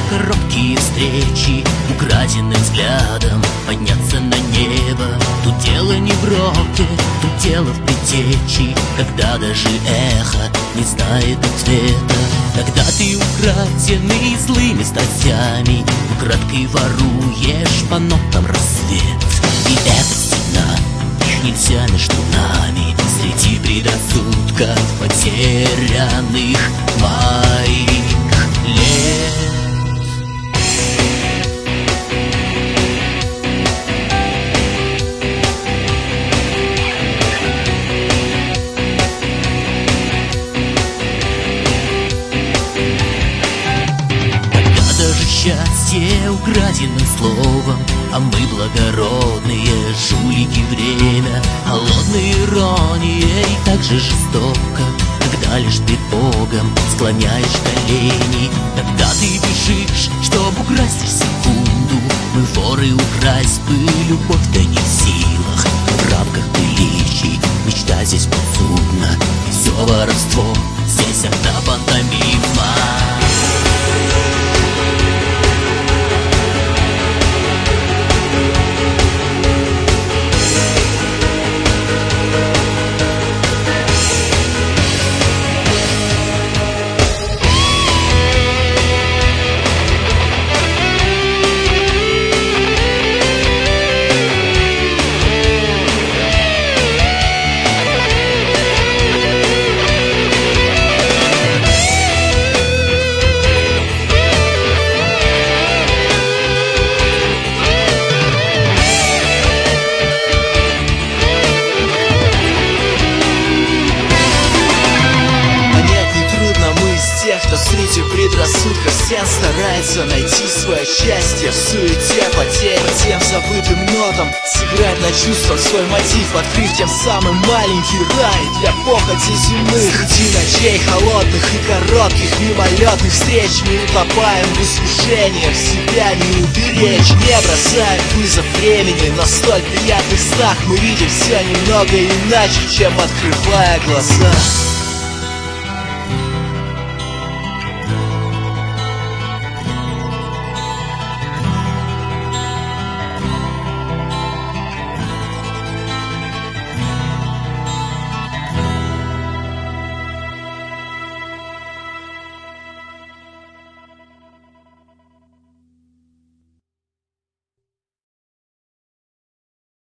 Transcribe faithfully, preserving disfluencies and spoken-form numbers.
короткие встречи, украденным взглядом подняться на небо. Тут дело не в роке, тут дело в предтечи, когда даже эхо не знает ответа. Когда ты украденный злыми страстями, украдкой воруешь по нотам рассвет. И эта стена, их нельзя между нами, среди предрассудков потерянных моих лет. Счастье украденным словом, а мы благородные жулики. Время холодной иронией так же жестоко, когда лишь пред Богом склоняешь колени. Когда ты бежишь, чтоб украсть в секунду, мы воры, украсть бы любовь-то не в силах. В рамках приличий мечта здесь подсудна, все воровство здесь одна пантомима. Кто среди предрассудков стен старается найти свое счастье в суете потерь. По тем забытым нотам сыграть на чувствах свой мотив, открыв тем самым маленький рай для похоти земных. Среди ночей холодных и коротких мимолетных встреч мы утопаем в искушениях, себя не уберечь. Не бросаем вызов времени, но в столь приятных снах мы видим все немного иначе, чем открывая глаза.